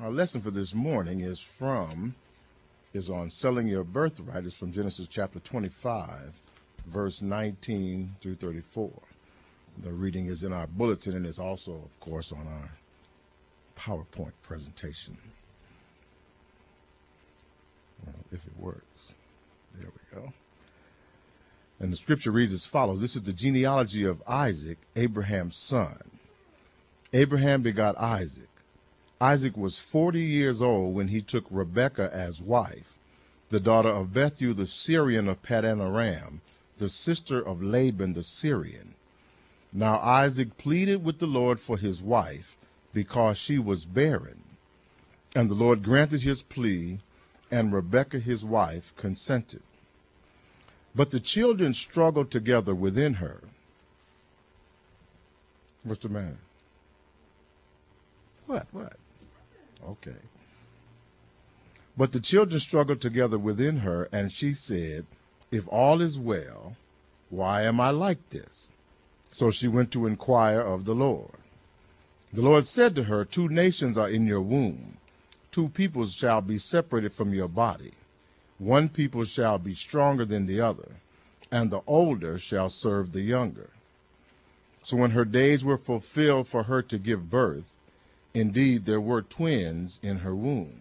Our lesson for this morning is on selling your birthright. It's from Genesis chapter 25, verse 19 through 34. The reading is in our bulletin and is also, of course, on our PowerPoint presentation. Well, if it works. There we go. And the scripture reads as follows. This is the genealogy of Isaac, Abraham's son. Abraham begot Isaac. Isaac was 40 years old when he took Rebekah as wife, the daughter of Bethuel the Syrian of Paddan Aram, the sister of Laban the Syrian. Now Isaac pleaded with the Lord for his wife, because she was barren. And the Lord granted his plea, and Rebekah his wife consented. But the children struggled together within her. What's the matter? What? Okay. But the children struggled together within her, and she said, If all is well, why am I like this? So she went to inquire of the Lord. The Lord said to her, 2 nations are in your womb. 2 peoples shall be separated from your body. 1 people shall be stronger than the other, and the older shall serve the younger. So when her days were fulfilled for her to give birth, indeed there were twins in her womb.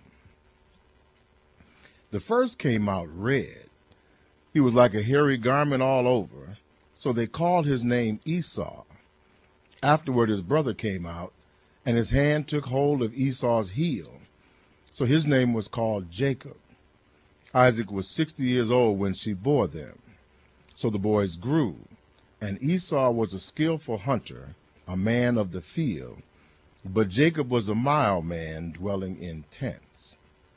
The first came out red. He was like a hairy garment all over, so they called his name Esau. Afterward his brother came out, and his hand took hold of Esau's heel, so his name was called Jacob. Isaac was 60 years old when she bore them. So the boys grew, and Esau was a skillful hunter, a man of the field, but Jacob was a mild man dwelling in tents.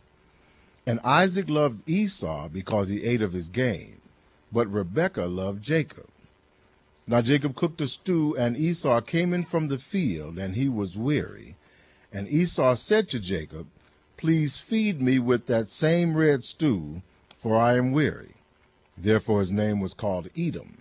And Isaac loved Esau because he ate of his game, but Rebekah loved Jacob. Now Jacob cooked a stew, and Esau came in from the field, and he was weary. And Esau said to Jacob, Please feed me with that same red stew, for I am weary. Therefore his name was called Edom.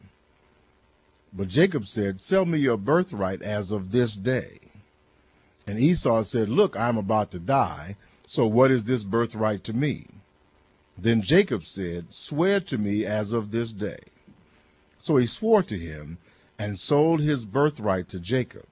But Jacob said, Sell me your birthright as of this day. And Esau said, Look, I am about to die, so what is this birthright to me? Then Jacob said, Swear to me as of this day. So he swore to him, and sold his birthright to Jacob.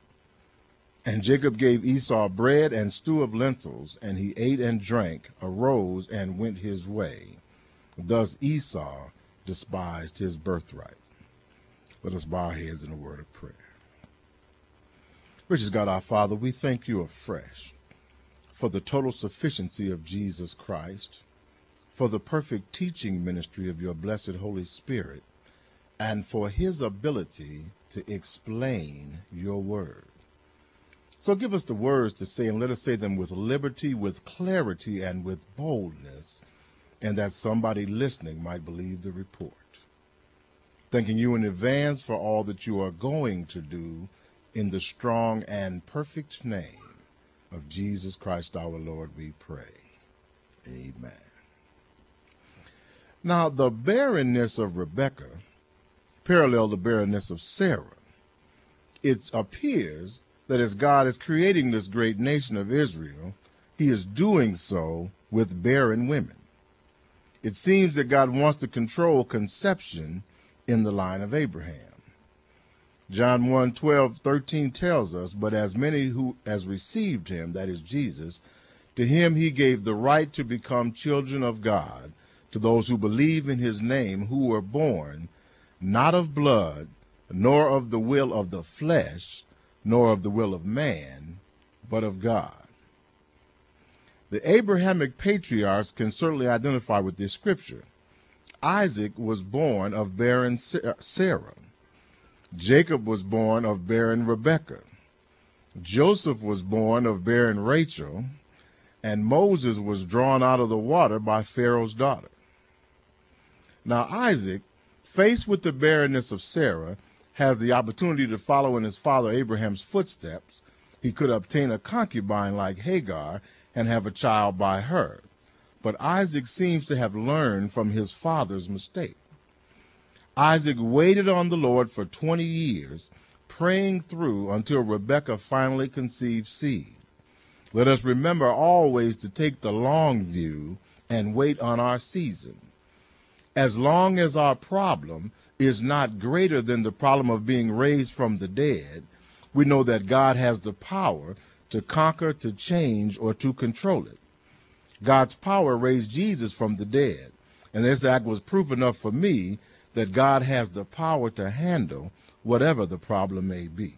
And Jacob gave Esau bread and stew of lentils, and he ate and drank, arose, and went his way. Thus Esau despised his birthright. Let us bow our heads in a word of prayer. Gracious God, our Father, we thank you afresh for the total sufficiency of Jesus Christ, for the perfect teaching ministry of your blessed Holy Spirit, and for his ability to explain your word. So give us the words to say, and let us say them with liberty, with clarity, and with boldness, and that somebody listening might believe the report. Thanking you in advance for all that you are going to do, in the strong and perfect name of Jesus Christ our Lord, we pray. Amen. Now, the barrenness of Rebekah paralleled the barrenness of Sarah. It appears that as God is creating this great nation of Israel, he is doing so with barren women. It seems that God wants to control conception in the line of Abraham. John 1:12-13 tells us, But as many who as received him, that is Jesus, to him he gave the right to become children of God, to those who believe in his name, who were born not of blood, nor of the will of the flesh, nor of the will of man, but of God. The Abrahamic patriarchs can certainly identify with this scripture. Isaac was born of barren Sarah. Jacob was born of barren Rebekah. Joseph was born of barren Rachel, and Moses was drawn out of the water by Pharaoh's daughter. Now Isaac, faced with the barrenness of Sarah, has the opportunity to follow in his father Abraham's footsteps. He could obtain a concubine like Hagar and have a child by her. But Isaac seems to have learned from his father's mistake. Isaac waited on the Lord for 20 years, praying through until Rebekah finally conceived seed. Let us remember always to take the long view and wait on our season. As long as our problem is not greater than the problem of being raised from the dead, we know that God has the power to conquer, to change, or to control it. God's power raised Jesus from the dead, and this act was proof enough for me that God has the power to handle whatever the problem may be.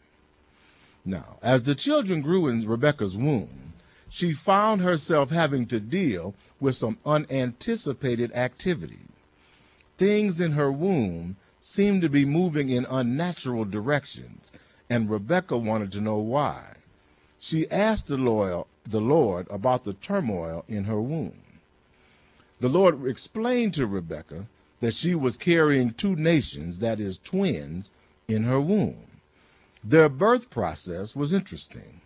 Now, as the children grew in Rebekah's womb, she found herself having to deal with some unanticipated activity. Things in her womb seemed to be moving in unnatural directions, and Rebekah wanted to know why. She asked the Lord about the turmoil in her womb. The Lord explained to Rebekah that she was carrying two nations, that is, twins, in her womb. Their birth process was interesting.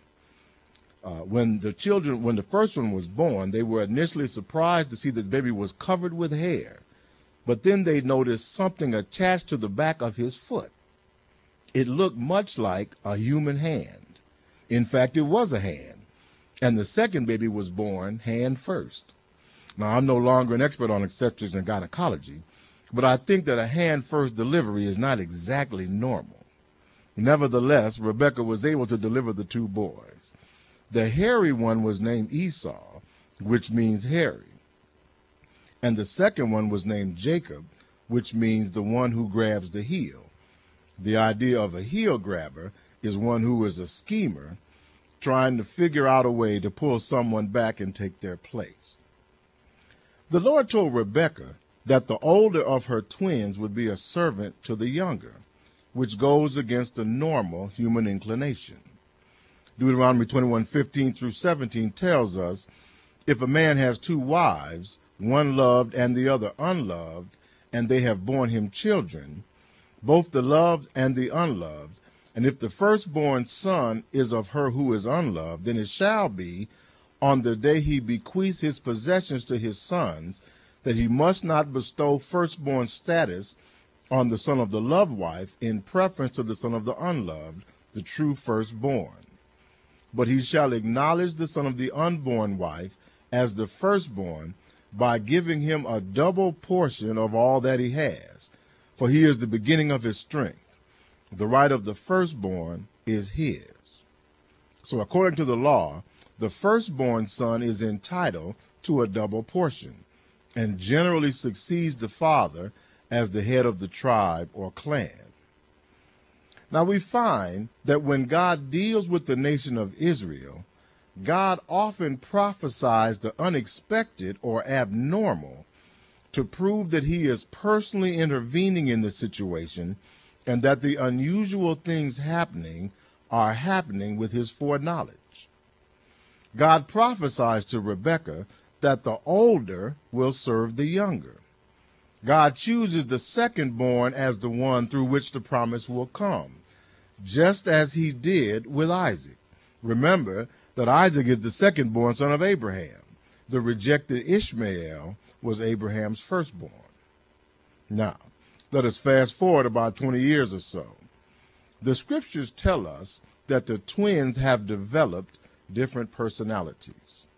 When the first one was born, they were initially surprised to see that the baby was covered with hair. But then they noticed something attached to the back of his foot. It looked much like a human hand. In fact, it was a hand. And the second baby was born hand first. Now, I'm no longer an expert on obstetrics and gynecology, but I think that a hand first delivery is not exactly normal. Nevertheless, Rebekah was able to deliver the two boys. The hairy one was named Esau, which means hairy. And the second one was named Jacob, which means the one who grabs the heel. The idea of a heel grabber is one who is a schemer trying to figure out a way to pull someone back and take their place. The Lord told Rebekah that the older of her twins would be a servant to the younger, which goes against the normal human inclination. Deuteronomy 21:15 through 17 tells us, if a man has two wives, one loved and the other unloved, and they have borne him children, both the loved and the unloved, and if the firstborn son is of her who is unloved, then it shall be, on the day he bequeaths his possessions to his sons, that he must not bestow firstborn status on the son of the loved wife in preference to the son of the unloved, the true firstborn. But he shall acknowledge the son of the unborn wife as the firstborn by giving him a double portion of all that he has, for he is the beginning of his strength. The right of the firstborn is his. So according to the law, the firstborn son is entitled to a double portion and generally succeeds the father as the head of the tribe or clan. Now we find that when God deals with the nation of Israel, God often prophesies the unexpected or abnormal to prove that he is personally intervening in the situation and that the unusual things happening are happening with his foreknowledge. God prophesies to Rebekah that the older will serve the younger. God chooses the second-born as the one through which the promise will come, just as he did with Isaac. Remember that Isaac is the second-born son of Abraham. The rejected Ishmael was Abraham's firstborn. Now, let us fast forward about 20 years or so. The scriptures tell us that the twins have developed different personalities.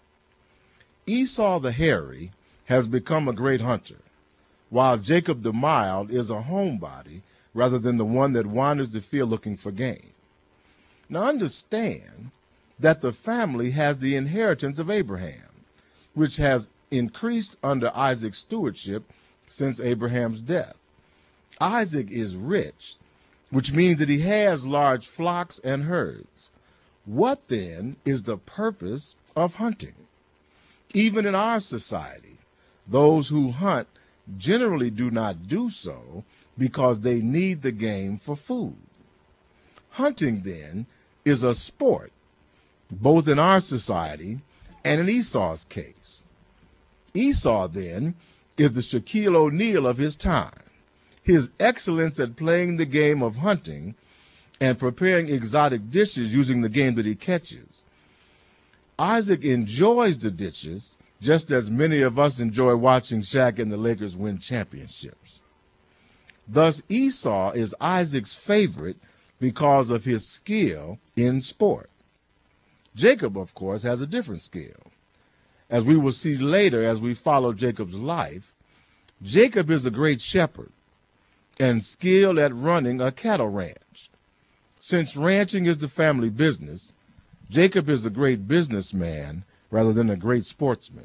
Esau the hairy has become a great hunter, while Jacob the mild is a homebody rather than the one that wanders the field looking for game. Now understand that the family has the inheritance of Abraham, which has increased under Isaac's stewardship since Abraham's death. Isaac is rich, which means that he has large flocks and herds. What then is the purpose of hunting? Even in our society, those who hunt generally do not do so because they need the game for food. Hunting, then, is a sport, both in our society and in Esau's case. Esau, then, is the Shaquille O'Neal of his time. His excellence at playing the game of hunting and preparing exotic dishes using the game that he catches. Isaac enjoys the dishes just as many of us enjoy watching Shaq and the Lakers win championships. Thus, Esau is Isaac's favorite because of his skill in sport. Jacob, of course, has a different skill. As we will see later as we follow Jacob's life, Jacob is a great shepherd and skilled at running a cattle ranch. Since ranching is the family business, Jacob is a great businessman rather than a great sportsman.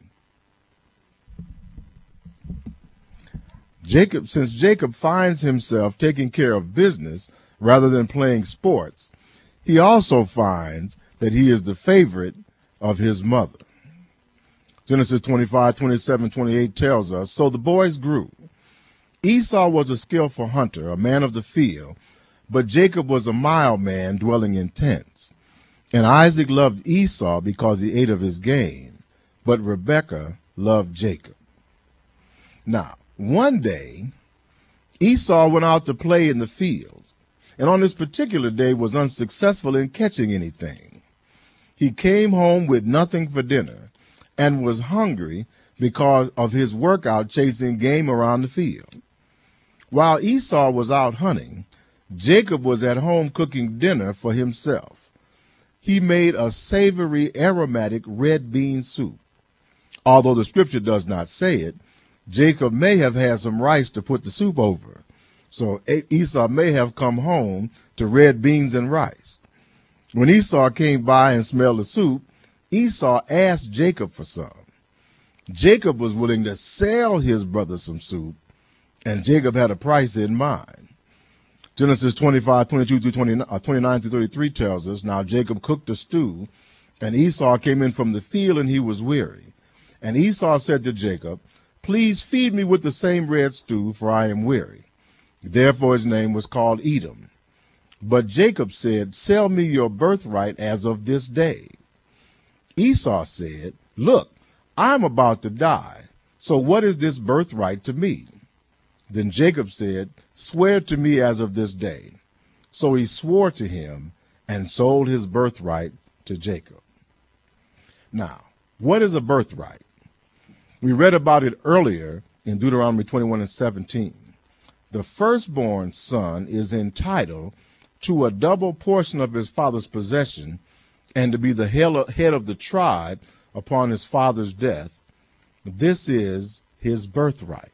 Since Jacob finds himself taking care of business rather than playing sports, he also finds that he is the favorite of his mother. Genesis 25:27-28 tells us, so the boys grew. Esau was a skillful hunter, a man of the field, but Jacob was a mild man dwelling in tents. And Isaac loved Esau because he ate of his game, but Rebekah loved Jacob. Now, one day, Esau went out to play in the fields, and on this particular day was unsuccessful in catching anything. He came home with nothing for dinner and was hungry because of his workout chasing game around the field. While Esau was out hunting, Jacob was at home cooking dinner for himself. He made a savory, aromatic red bean soup. Although the scripture does not say it, Jacob may have had some rice to put the soup over. So Esau may have come home to red beans and rice. When Esau came by and smelled the soup, Esau asked Jacob for some. Jacob was willing to sell his brother some soup, and Jacob had a price in mind. Genesis 25:29-33 tells us, now Jacob cooked a stew, and Esau came in from the field, and he was weary. And Esau said to Jacob, please feed me with the same red stew, for I am weary. Therefore his name was called Edom. But Jacob said, sell me your birthright as of this day. Esau said, look, I'm about to die, so what is this birthright to me? Then Jacob said, swear to me as of this day. So he swore to him and sold his birthright to Jacob. Now, what is a birthright? We read about it earlier in Deuteronomy 21:17. The firstborn son is entitled to a double portion of his father's possession and to be the head of the tribe upon his father's death. This is his birthright.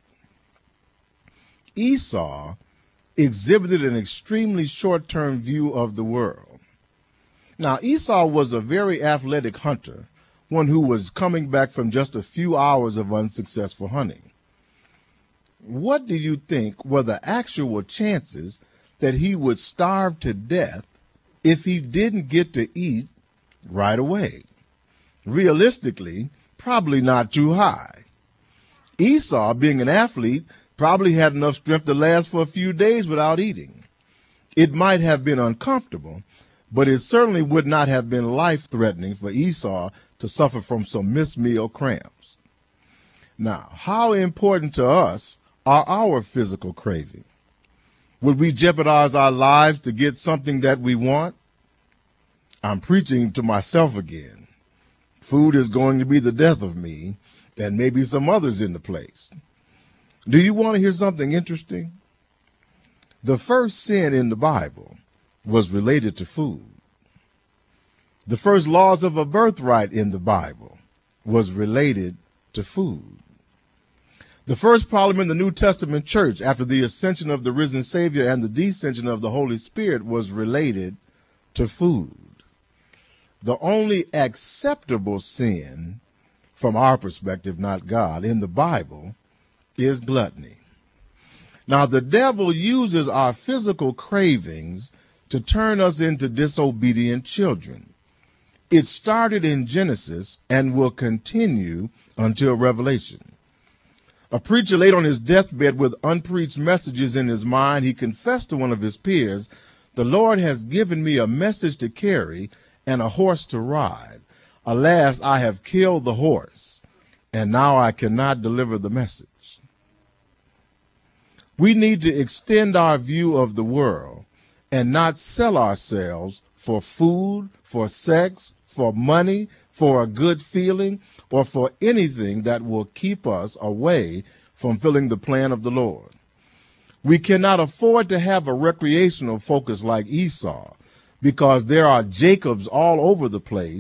Esau exhibited an extremely short-term view of the world. Now, Esau was a very athletic hunter, one who was coming back from just a few hours of unsuccessful hunting. What do you think were the actual chances that he would starve to death if he didn't get to eat right away? Realistically, probably not too high. Esau, being an athlete, probably had enough strength to last for a few days without eating. It might have been uncomfortable, but it certainly would not have been life-threatening for Esau to suffer from some missed meal cramps. Now, how important to us are our physical cravings? Would we jeopardize our lives to get something that we want? I'm preaching to myself again. Food is going to be the death of me, and maybe some others in the place. Do you want to hear something interesting? The first sin in the Bible was related to food. The first laws of a birthright in the Bible was related to food. The first problem in the New Testament church after the ascension of the risen Savior and the descension of the Holy Spirit was related to food. The only acceptable sin, from our perspective, not God, in the Bible is gluttony. Now, the devil uses our physical cravings to turn us into disobedient children. It started in Genesis and will continue until Revelation. A preacher laid on his deathbed with unpreached messages in his mind. He confessed to one of his peers, "The Lord has given me a message to carry and a horse to ride. Alas, I have killed the horse, and now I cannot deliver the message." We need to extend our view of the world and not sell ourselves for food, for sex, for money, for a good feeling, or for anything that will keep us away from fulfilling the plan of the Lord. We cannot afford to have a recreational focus like Esau, because there are Jacobs all over the place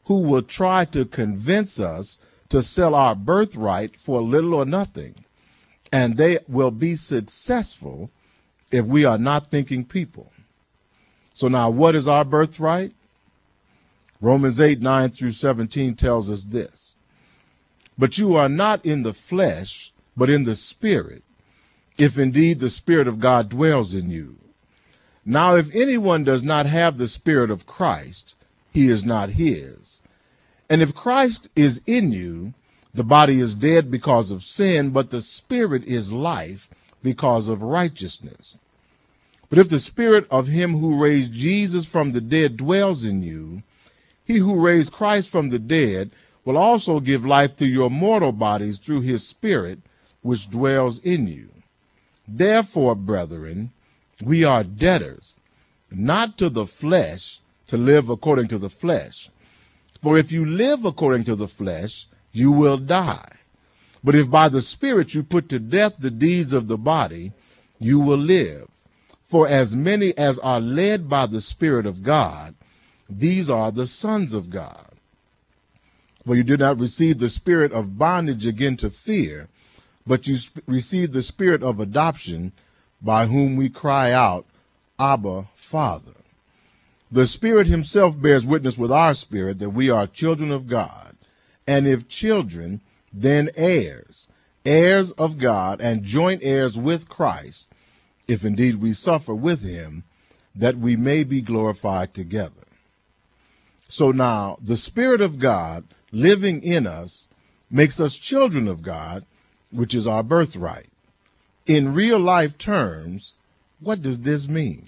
who will try to convince us to sell our birthright for little or nothing. And they will be successful if we are not thinking people. So now, what is our birthright? Romans 8:9-17 tells us this. But you are not in the flesh, but in the Spirit, if indeed the Spirit of God dwells in you. Now, if anyone does not have the Spirit of Christ, he is not his. And if Christ is in you, the body is dead because of sin, but the Spirit is life because of righteousness. But if the Spirit of him who raised Jesus from the dead dwells in you, he who raised Christ from the dead will also give life to your mortal bodies through his Spirit, which dwells in you. Therefore, brethren, we are debtors, not to the flesh, to live according to the flesh. For if you live according to the flesh, you will die. But if by the Spirit you put to death the deeds of the body, you will live. For as many as are led by the Spirit of God, these are the sons of God. For you did not receive the spirit of bondage again to fear, but you received the Spirit of adoption, by whom we cry out, Abba, Father. The Spirit himself bears witness with our spirit that we are children of God, and if children, then heirs, heirs of God, and joint heirs with Christ, if indeed we suffer with him, that we may be glorified together. So now, the Spirit of God living in us makes us children of God, which is our birthright. In real life terms, what does this mean?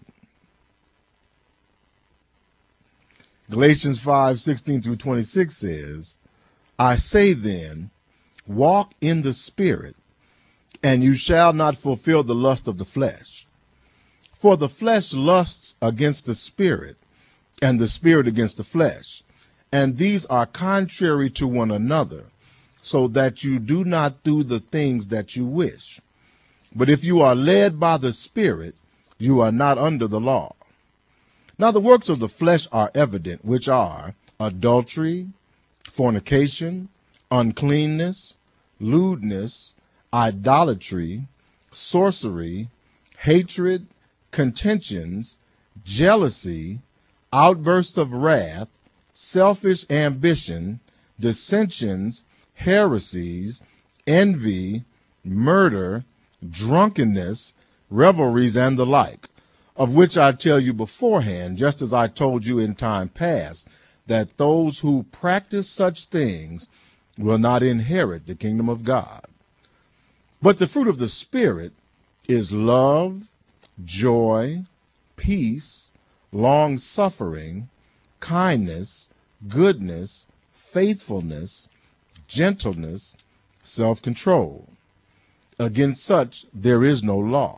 Galatians 5:16-26 says, I say then, walk in the Spirit, and you shall not fulfill the lust of the flesh. For the flesh lusts against the Spirit, and the Spirit against the flesh. And these are contrary to one another, so that you do not do the things that you wish. But if you are led by the Spirit, you are not under the law. Now the works of the flesh are evident, which are adultery, fornication, uncleanness, lewdness, idolatry, sorcery, hatred, contentions, jealousy, outbursts of wrath, selfish ambition, dissensions, heresies, envy, murder, drunkenness, revelries, and the like, of which I tell you beforehand, just as I told you in time past, that those who practice such things will not inherit the kingdom of God. But the fruit of the Spirit is love, joy, peace, long-suffering, kindness, goodness, faithfulness, gentleness, self-control. Against such there is no law.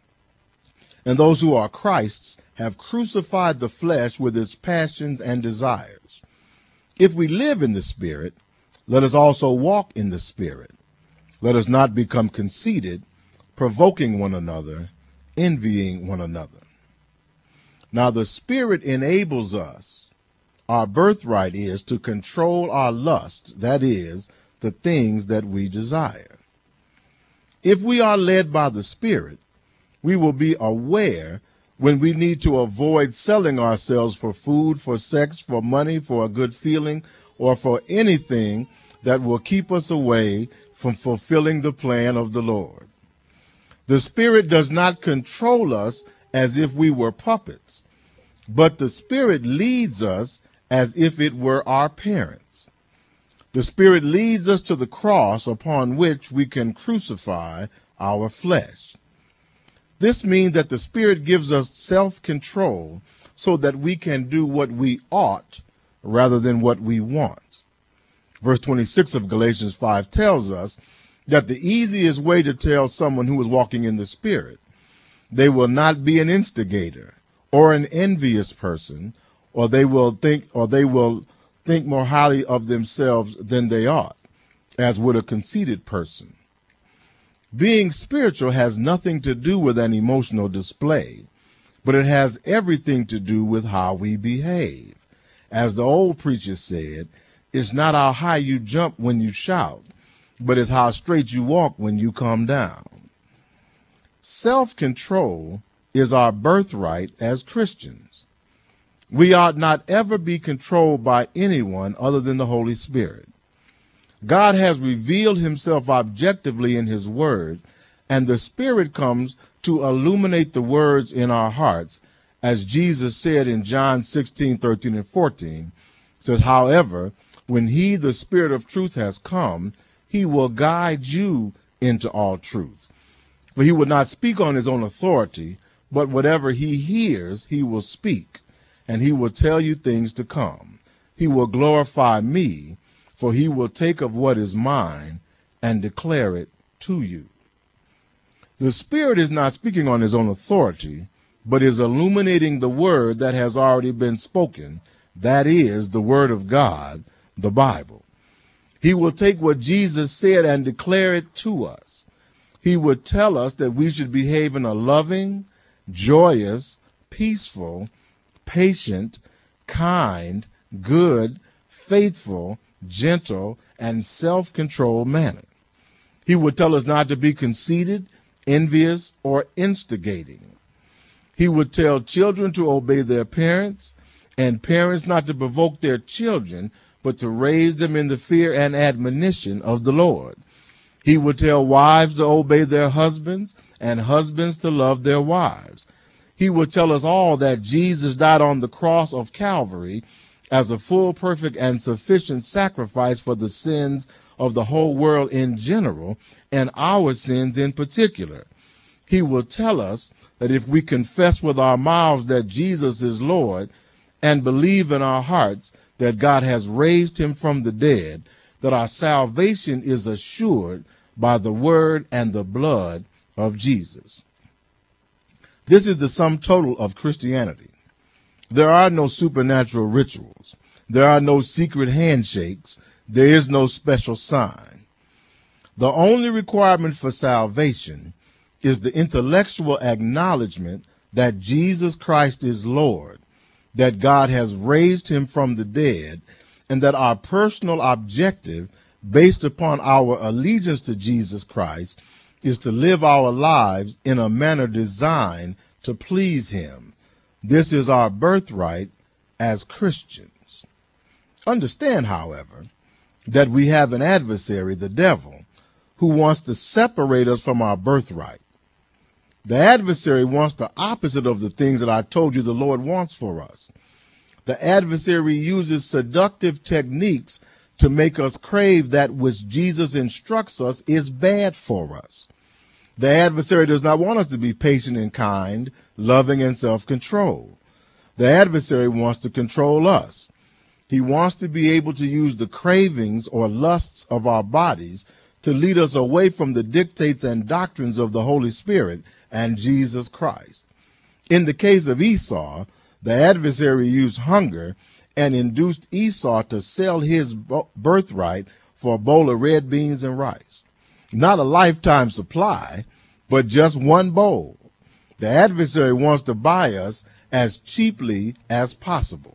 And those who are Christ's have crucified the flesh with its passions and desires. If we live in the Spirit, let us also walk in the Spirit. Let us not become conceited, provoking one another, envying one another. Now the Spirit enables us, our birthright is to control our lust, that is, the things that we desire. If we are led by the Spirit, we will be aware when we need to avoid selling ourselves for food, for sex, for money, for a good feeling, or for anything that will keep us away from fulfilling the plan of the Lord. The Spirit does not control us as if we were puppets, but the Spirit leads us as if it were our parents. The Spirit leads us to the cross upon which we can crucify our flesh. This means that the Spirit gives us self-control so that we can do what we ought rather than what we want. Verse 26 of Galatians 5 tells us that the easiest way to tell someone who is walking in the Spirit, they will not be an instigator or an envious person, or they will think more highly of themselves than they ought, as would a conceited person. Being spiritual has nothing to do with an emotional display, but it has everything to do with how we behave. As the old preacher said, it's not how high you jump when you shout, but it's how straight you walk when you come down. Self-control is our birthright as Christians. We ought not ever be controlled by anyone other than the Holy Spirit. God has revealed himself objectively in his word, and the Spirit comes to illuminate the words in our hearts, as Jesus said in John 16:13 and 14. Says, however, when he, the Spirit of truth, has come, he will guide you into all truth. For he will not speak on his own authority, but whatever he hears, he will speak, and he will tell you things to come. He will glorify me, for he will take of what is mine and declare it to you. The Spirit is not speaking on his own authority, but is illuminating the word that has already been spoken, that is, the word of God, the Bible. He will take what Jesus said and declare it to us. He would tell us that we should behave in a loving, joyous, peaceful, patient, kind, good, faithful, gentle, and self-controlled manner. He would tell us not to be conceited, envious, or instigating. He would tell children to obey their parents, and parents not to provoke their children, but to raise them in the fear and admonition of the Lord. He would tell wives to obey their husbands, and husbands to love their wives. He would tell us all that Jesus died on the cross of Calvary as a full, perfect, and sufficient sacrifice for the sins of the whole world in general, and our sins in particular. He will tell us that if we confess with our mouths that Jesus is Lord and believe in our hearts that God has raised him from the dead, that our salvation is assured by the word and the blood of Jesus. This is the sum total of Christianity. There are no supernatural rituals. There are no secret handshakes. There is no special sign. The only requirement for salvation is the intellectual acknowledgement that Jesus Christ is Lord, that God has raised him from the dead, and that our personal objective, based upon our allegiance to Jesus Christ, is to live our lives in a manner designed to please him. This is our birthright as Christians. Understand, however, that we have an adversary, the devil, who wants to separate us from our birthright. The adversary wants the opposite of the things that I told you the Lord wants for us. The adversary uses seductive techniques to make us crave that which Jesus instructs us is bad for us. The adversary does not want us to be patient and kind, loving and self-controlled. The adversary wants to control us. He wants to be able to use the cravings or lusts of our bodies to lead us away from the dictates and doctrines of the Holy Spirit and Jesus Christ. In the case of Esau, the adversary used hunger and induced Esau to sell his birthright for a bowl of red beans and rice. Not a lifetime supply, but just one bowl. The adversary wants to buy us as cheaply as possible.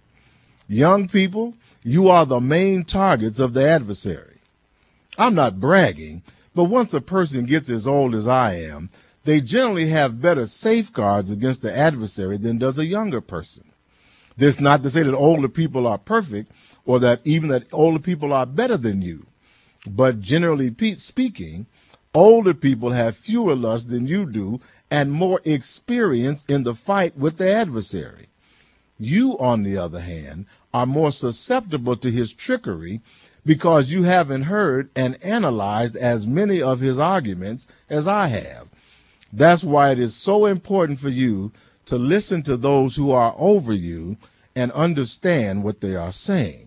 Young people, you are the main targets of the adversary. I'm not bragging, but once a person gets as old as I am, they generally have better safeguards against the adversary than does a younger person. This is not to say that older people are perfect or that even that older people are better than you. But generally speaking, older people have fewer lusts than you do and more experience in the fight with the adversary. You, on the other hand, are more susceptible to his trickery because you haven't heard and analyzed as many of his arguments as I have. That's why it is so important for you to listen to those who are over you and understand what they are saying.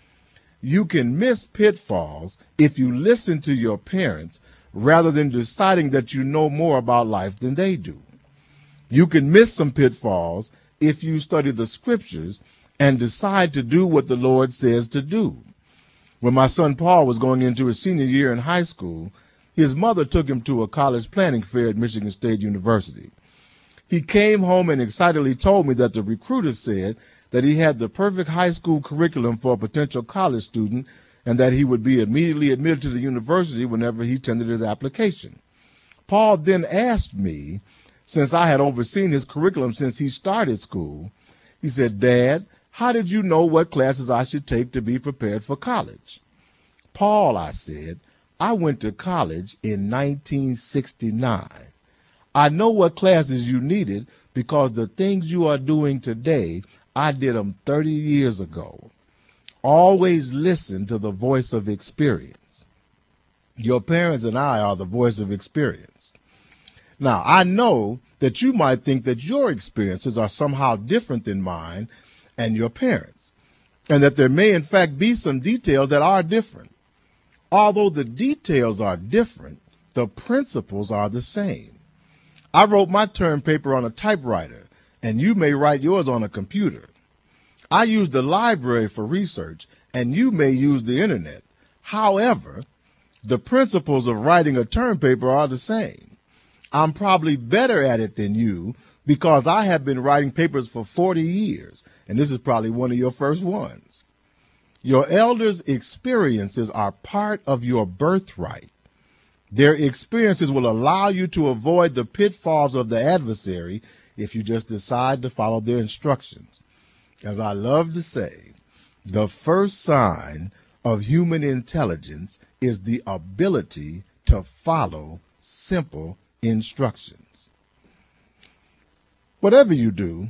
You can miss pitfalls if you listen to your parents rather than deciding that you know more about life than they do. You can miss some pitfalls if you study the scriptures and decide to do what the Lord says to do. When my son Paul was going into his senior year in high school, his mother took him to a college planning fair at Michigan State University. He came home and excitedly told me that the recruiter said that he had the perfect high school curriculum for a potential college student and that he would be immediately admitted to the university whenever he tendered his application. Paul then asked me, since I had overseen his curriculum since he started school, he said, "Dad, how did you know what classes I should take to be prepared for college?" "Paul," I said, "I went to college in 1969. I know what classes you needed because the things you are doing today, I did them 30 years ago." Always listen to the voice of experience. Your parents and I are the voice of experience. Now, I know that you might think that your experiences are somehow different than mine and your parents, and that there may in fact be some details that are different. Although the details are different, the principles are the same. I wrote my term paper on a typewriter, and you may write yours on a computer. I use the library for research, and you may use the internet. However, the principles of writing a term paper are the same. I'm probably better at it than you because I have been writing papers for 40 years, and this is probably one of your first ones. Your elders' experiences are part of your birthright. Their experiences will allow you to avoid the pitfalls of the adversary if you just decide to follow their instructions. As I love to say, the first sign of human intelligence is the ability to follow simple instructions. Whatever you do,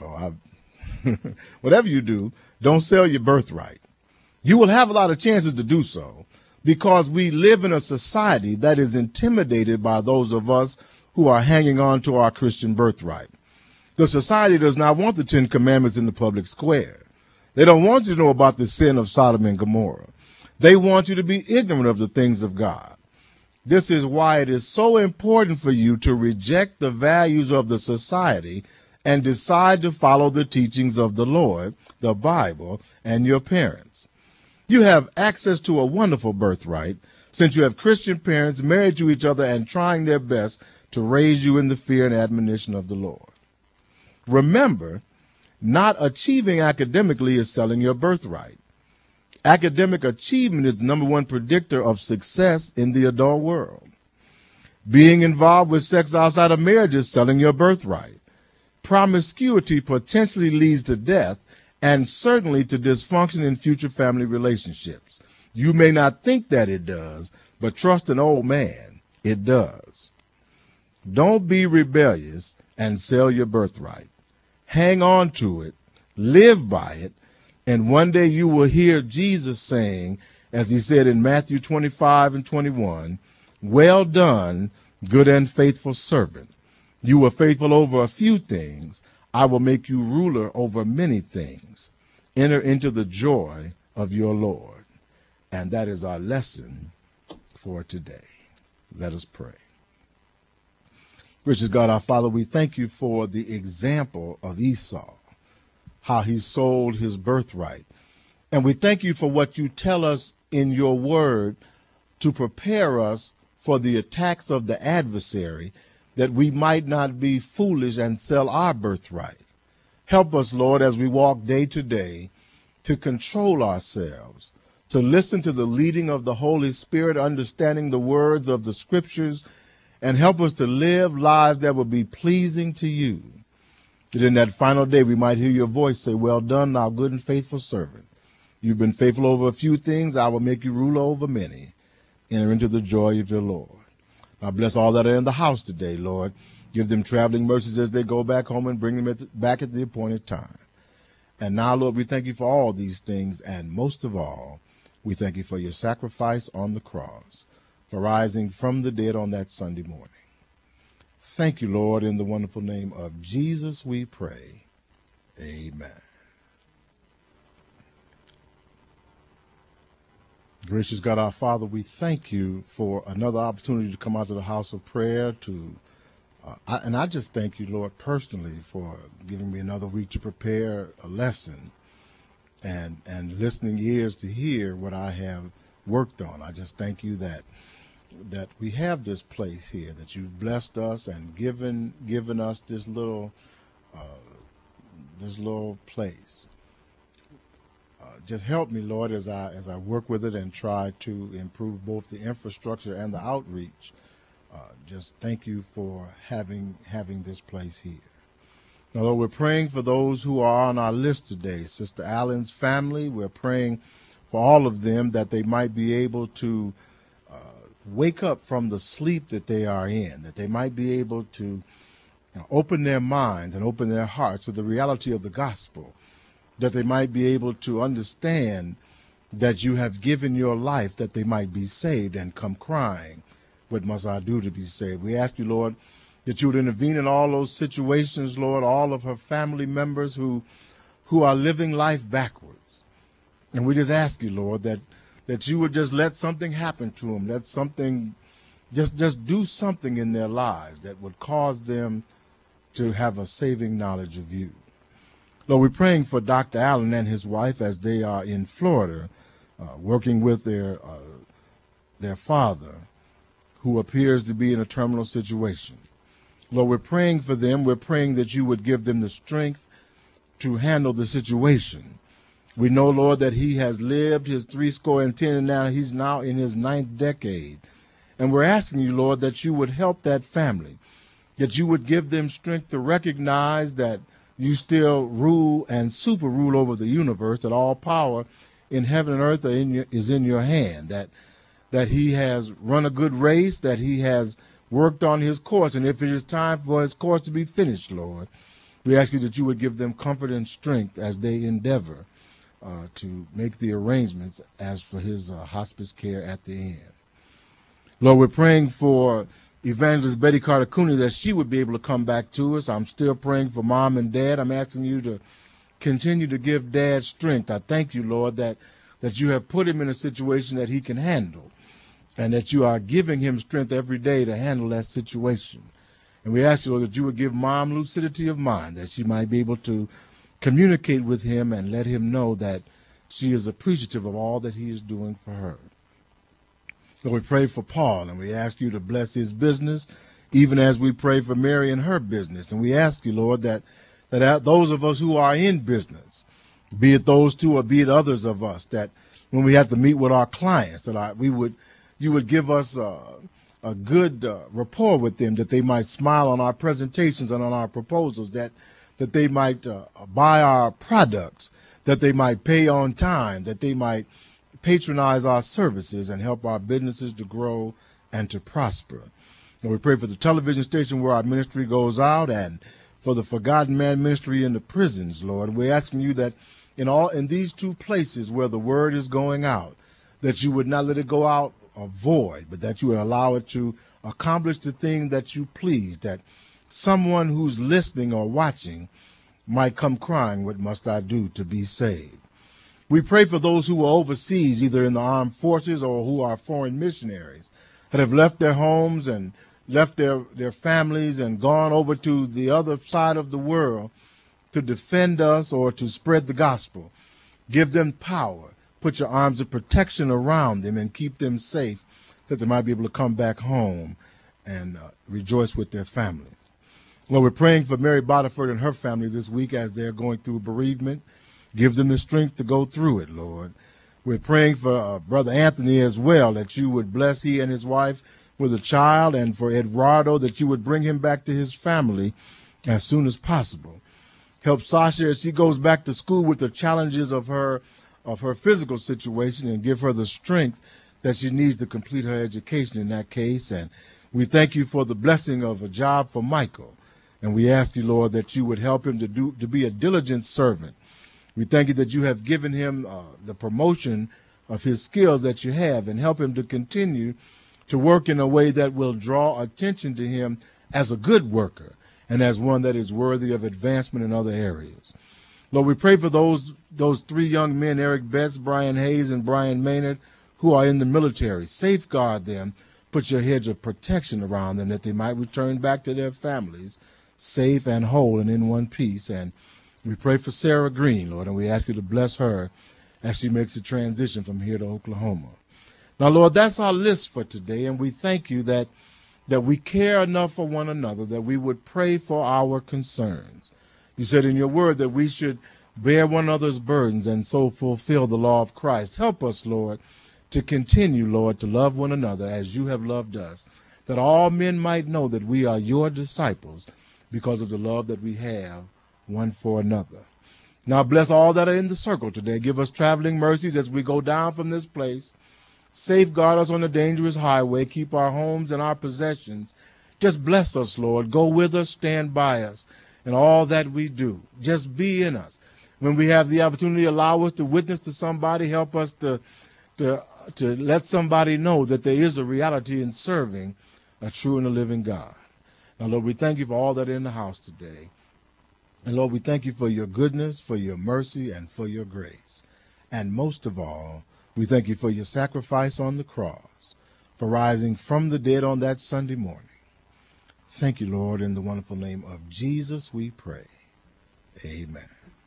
whatever you do, don't sell your birthright. You will have a lot of chances to do so because we live in a society that is intimidated by those of us who are hanging on to our Christian birthright. The society does not want the Ten Commandments in the public square. They don't want you to know about the sin of Sodom and Gomorrah. They want you to be ignorant of the things of God. This is why it is so important for you to reject the values of the society and decide to follow the teachings of the Lord, the Bible, and your parents. You have access to a wonderful birthright since you have Christian parents married to each other and trying their best to raise you in the fear and admonition of the Lord. Remember, not achieving academically is selling your birthright. Academic achievement is the number one predictor of success in the adult world. Being involved with sex outside of marriage is selling your birthright. Promiscuity potentially leads to death and certainly to dysfunction in future family relationships. You may not think that it does, but trust an old man, it does. Don't be rebellious and sell your birthright. Hang on to it, live by it, and one day you will hear Jesus saying, as he said in Matthew 25 and 21, "Well done, good and faithful servant. You were faithful over a few things. I will make you ruler over many things. Enter into the joy of your Lord." And that is our lesson for today. Let us pray. Gracious God, our Father, we thank you for the example of Esau, how he sold his birthright. And we thank you for what you tell us in your word to prepare us for the attacks of the adversary, that we might not be foolish and sell our birthright. Help us, Lord, as we walk day to day, to control ourselves, to listen to the leading of the Holy Spirit, understanding the words of the Scriptures, and help us to live lives that will be pleasing to you. That in that final day we might hear your voice say, "Well done, thou good and faithful servant. You've been faithful over a few things. I will make you ruler over many. Enter into the joy of your Lord." Now bless all that are in the house today, Lord. Give them traveling mercies as they go back home and bring them back at the appointed time. And now, Lord, we thank you for all these things, and most of all, we thank you for your sacrifice on the cross, for rising from the dead on that Sunday morning. Thank you, Lord, in the wonderful name of Jesus we pray. Amen. Gracious God, our Father, we thank you for another opportunity to come out to the house of prayer. And I just thank you, Lord, personally for giving me another week to prepare a lesson and listening ears to hear what I have worked on. I just thank you that we have this place here, that you've blessed us and given us this little place Just help me, Lord, as I work with it and try to improve both the infrastructure and the outreach. Just thank you for having this place here. Now, Lord, we're praying for those who are on our list today. Sister Allen's family, we're praying for all of them that they might be able to wake up from the sleep that they are in, that they might be able to open their minds and open their hearts to the reality of the gospel, that they might be able to understand that you have given your life that they might be saved and come crying, what must I do to be saved? We ask you, Lord, that you would intervene in all those situations, Lord, all of her family members who are living life backwards. And we just ask you, Lord, that you would just let something happen to them, let something, just do something in their lives that would cause them to have a saving knowledge of you. Lord, we're praying for Dr. Allen and his wife as they are in Florida, working with their father, who appears to be in a terminal situation. Lord, we're praying for them. We're praying that you would give them the strength to handle the situation. We know, Lord, that he has lived his 70 and now he's now in his 9th decade. And we're asking you, Lord, that you would help that family, that you would give them strength to recognize that you still rule and super rule over the universe, that all power in heaven and earth is in your hand, that he has run a good race, that he has worked on his course, and if it is time for his course to be finished, Lord, we ask you that you would give them comfort and strength as they endeavor to make the arrangements as for his hospice care at the end. Lord, we're praying for Evangelist Betty Carter Cooney, that she would be able to come back to us. I'm still praying for Mom and Dad. I'm asking you to continue to give Dad strength. I thank you, Lord, that you have put him in a situation that he can handle, and that you are giving him strength every day to handle that situation. And we ask you, Lord, that you would give Mom lucidity of mind, that she might be able to communicate with him and let him know that she is appreciative of all that he is doing for her. So we pray for Paul, and we ask you to bless his business, even as we pray for Mary and her business. And we ask you, Lord, that those of us who are in business, be it those two or be it others of us, that when we have to meet with our clients, that you would give us a good rapport with them, that they might smile on our presentations and on our proposals, that they might buy our products, that they might pay on time, that they might patronize our services and help our businesses to grow and to prosper. And we pray for the television station where our ministry goes out, and for the Forgotten Man ministry in the prisons, Lord. And we're asking you that in these two places where the word is going out, that you would not let it go out void, but that you would allow it to accomplish the thing that you please, that someone who's listening or watching might come crying, what must I do to be saved? We pray for those who are overseas, either in the armed forces or who are foreign missionaries, that have left their homes and left their families and gone over to the other side of the world to defend us or to spread the gospel. Give them power. Put your arms of protection around them and keep them safe, that they might be able to come back home and rejoice with their family. Well, we're praying for Mary Botiford and her family this week as they're going through bereavement. Give them the strength to go through it, Lord. We're praying for Brother Anthony as well, that you would bless he and his wife with a child, and for Eduardo, that you would bring him back to his family as soon as possible. Help Sasha as she goes back to school with the challenges of her physical situation, and give her the strength that she needs to complete her education in that case. And we thank you for the blessing of a job for Michael. And we ask you, Lord, that you would help him to be a diligent servant. We thank you that you have given him the promotion of his skills that you have, and help him to continue to work in a way that will draw attention to him as a good worker and as one that is worthy of advancement in other areas. Lord, we pray for those three young men, Eric Betts, Brian Hayes, and Brian Maynard, who are in the military. Safeguard them. Put your hedge of protection around them, that they might return back to their families safe and whole and in one piece. And we pray for Sarah Green, Lord, and we ask you to bless her as she makes the transition from here to Oklahoma. Now, Lord, that's our list for today, and we thank you that we care enough for one another, that we would pray for our concerns. You said in your word that we should bear one another's burdens, and so fulfill the law of Christ. Help us, Lord, to continue, Lord, to love one another as you have loved us, that all men might know that we are your disciples because of the love that we have one for another. Now bless all that are in the circle today. Give us traveling mercies as we go down from this place. Safeguard us on the dangerous highway. Keep our homes and our possessions. Just bless us, Lord. Go with us. Stand by us in all that we do. Just be in us. When we have the opportunity, allow us to witness to somebody. Help us to let somebody know that there is a reality in serving a true and a living God. Now, Lord, we thank you for all that are in the house today. And, Lord, we thank you for your goodness, for your mercy, and for your grace. And most of all, we thank you for your sacrifice on the cross, for rising from the dead on that Sunday morning. Thank you, Lord, in the wonderful name of Jesus we pray. Amen.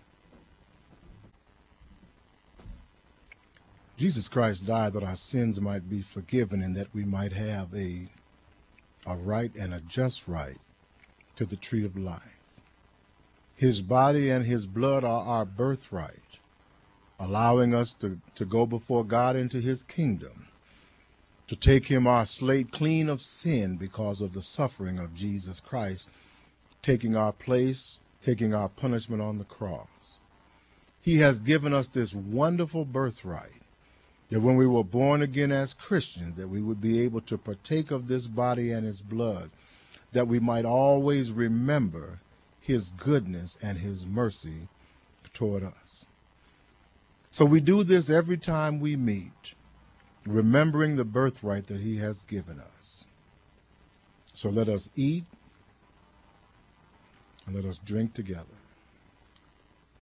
Jesus Christ died that our sins might be forgiven and that we might have a right and a just right to the tree of life. His body and his blood are our birthright, allowing us to go before God into his kingdom, to take him our slate clean of sin because of the suffering of Jesus Christ, taking our place, taking our punishment on the cross. He has given us this wonderful birthright, that when we were born again as Christians, that we would be able to partake of this body and his blood, that we might always remember his goodness and his mercy toward us. So we do this every time we meet, remembering the birthright that he has given us. So let us eat and let us drink together.